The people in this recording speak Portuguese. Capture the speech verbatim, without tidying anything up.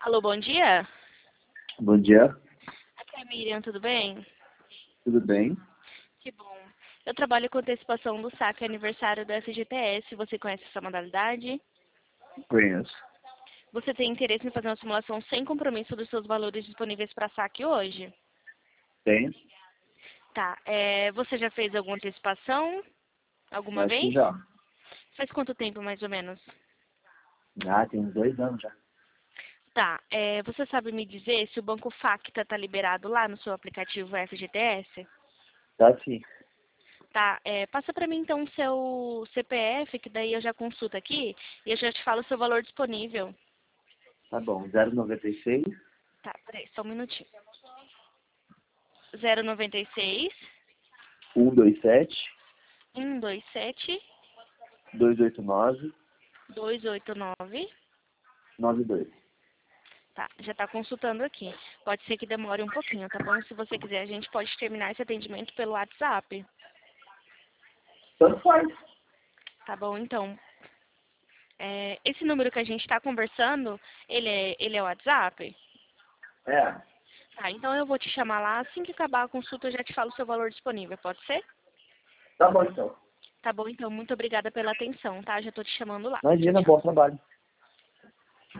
Alô, bom dia. Bom dia, Aqui é a Miriam, tudo bem? tudo bem? Que bom. Eu trabalho com antecipação do saque aniversário do F G T S. Você conhece essa modalidade? Conheço. Você tem interesse em fazer uma simulação sem compromisso dos seus valores disponíveis para saque hoje? Tem? Tá. É, você já fez alguma antecipação? Alguma Acho que vez? já. Faz quanto tempo, mais ou menos? Ah, tem uns dois anos já. Tá. É, você sabe me dizer se o Banco Facta está liberado lá no seu aplicativo F G T S? Tá sim. Tá, é, passa para mim então o seu C P F, que daí eu já consulto aqui e eu já te falo o seu valor disponível. Tá bom. zero noventa e seis, Tá, peraí, só um minutinho. zero nove seis, cento e vinte e sete, um dois sete, duzentos e oitenta e nove, dois oito nove. noventa e dois. Tá, já tá consultando aqui. Pode ser que demore um pouquinho, tá bom? Se você quiser, a gente pode terminar esse atendimento pelo WhatsApp. Tanto faz. Tá bom, então. É, esse número que a gente está conversando, ele é, ele é o WhatsApp? É. Tá, então eu vou te chamar lá. Assim que acabar a consulta, eu já te falo o seu valor disponível, pode ser? Tá bom então. Tá bom, então. Muito obrigada pela atenção, tá? Já tô te chamando lá. Tchau, Imagina, tchau. bom trabalho.